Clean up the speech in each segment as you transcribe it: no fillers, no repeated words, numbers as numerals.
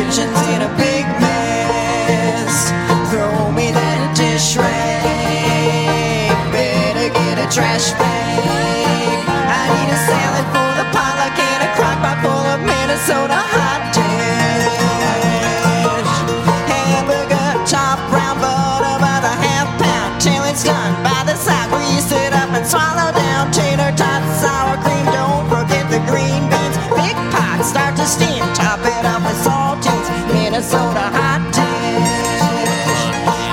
kitchen's in a big mess. Throw me that dish rag. Better get a trash bag. I need a salad for the potluck and a crock pot full of Minnesota hot dish. Hamburger, chopped brown butter by the half pound till it's done. By the side, grease it up and swallow down. Tater tots, sour cream, don't forget the green beans. Big pot, start to steam, top it up with saltines. Minnesota hot dish.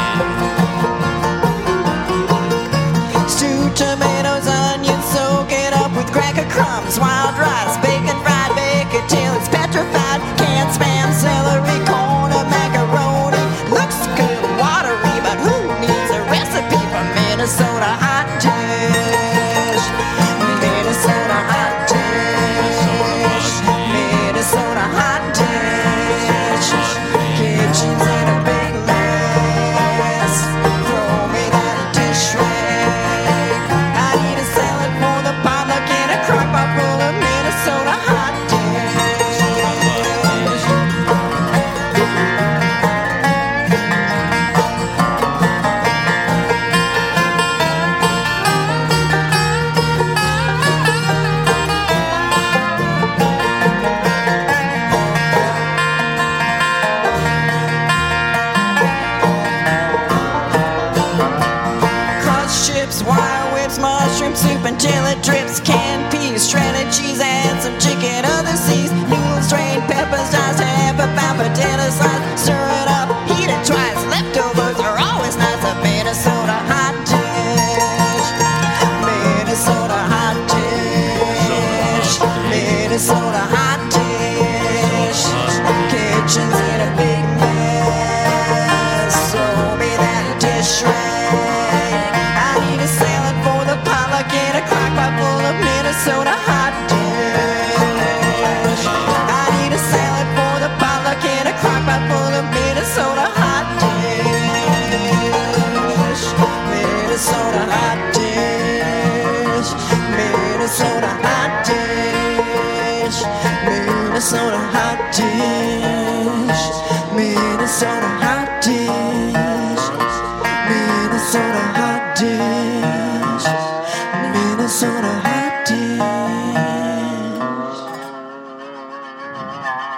Stewed tomatoes, onions, soak it up with cracker crumbs. Wild rice, bacon fried, bake it till it's petrified. Canned spam, celery, corn, and macaroni. Looks good, watery, but who needs a recipe for Minnesota hot dish? Minnesota hot dish. Minnesota hot dish. Kitchen's in a big mess. Throw me that dish rag. I need a salad for the potluck and a crock pot full of Minnesota hot dish. Crushed chips, wire whips, mushroom soup until it drips. Canned peas, shredded cheese, and some chicken other seas. Noodles, strained peppers, diced half a pound potato slice. Stir it up, heat it twice. Leftovers are always nice. A Minnesota hot dish. Minnesota hot dish. Minnesota hot dish. Kitchen's in a big mess. Throw me that dish rag. I need a salad for the potluck and a crock pot full of Minnesota hot dish. I need a salad for the potluck and a crock pot full of Minnesota hot dish. Minnesota hot dish. Minnesota hot dish. Minnesota hot dish. Minnesota hot dish. Minnesota hot dish. Minnesota hot dish.